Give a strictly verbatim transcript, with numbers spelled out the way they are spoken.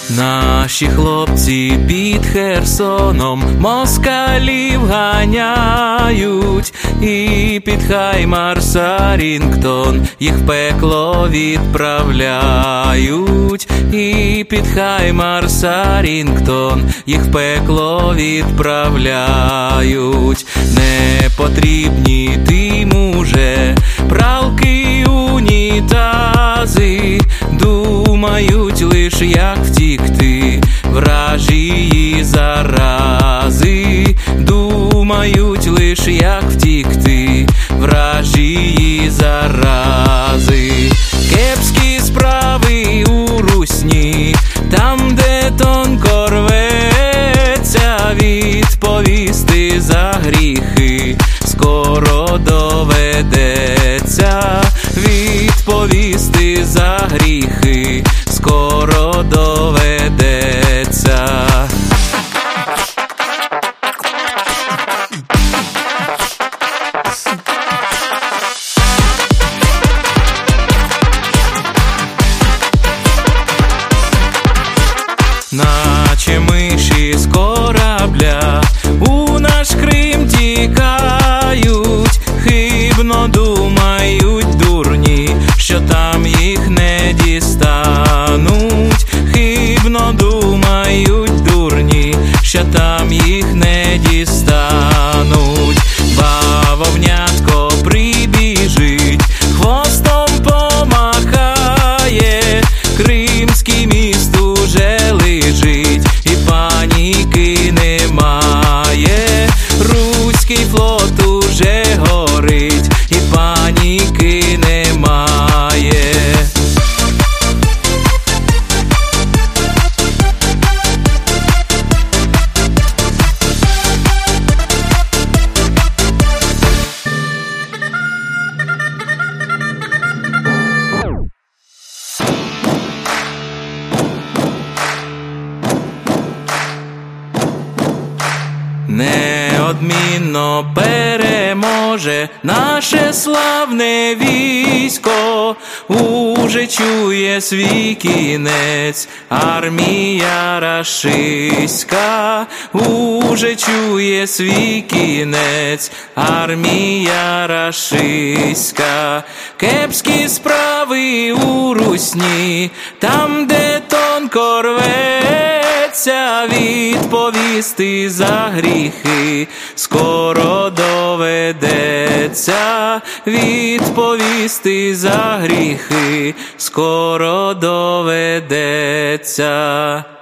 Наші хлопці під Херсоном москалів ганяють, і під Хаймарс-Сарінгтон їх в пекло відправляють, і під Хаймарс-Сарінгтон їх в пекло відправляють. Не потрібні тим уже пралки, унітази, думають лиш як втікти вражії зарази, думають лиш як втікти вражії зарази. Кепські справи у русні, там де тонко рветься, відповісти за гріхи скоро доведеться, відповісти за гріхи скоро доведеться. Наче миші з корабля у наш Крим тікають, хибно думають дурні, що там їх не дістануть, хибно думають дурні, що там їх не дістануть. Бавовнятко прибіжить, хвостом помахає, кримський міст уже лежить, і паніки немає. Руський флот уже горить, і паніки немає. Неодмінно переможе наше славне військо, уже чує свій кінець армія рашистська, уже чує свій кінець армія рашистська. Кепські справи у русні, там де тонко рветься, відповісти за гріхи скоро доведеться, відповісти за гріхи скоро доведеться.